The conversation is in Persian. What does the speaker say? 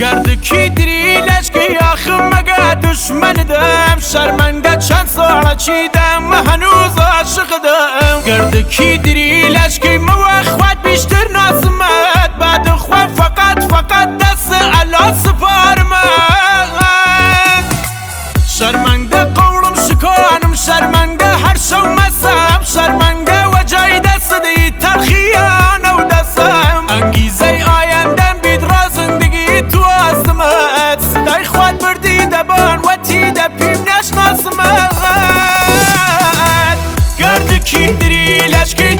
گردکی دری لشکی آخم مگه دشمن دم شرمنده چند ساله چیدم هنوز عاشق دم گردکی دری لشکی مو خواد بیشتر ناسمت بعد خواه فقط دست علا سپارمت شرمنده قولم شکانم شرمنده هر شو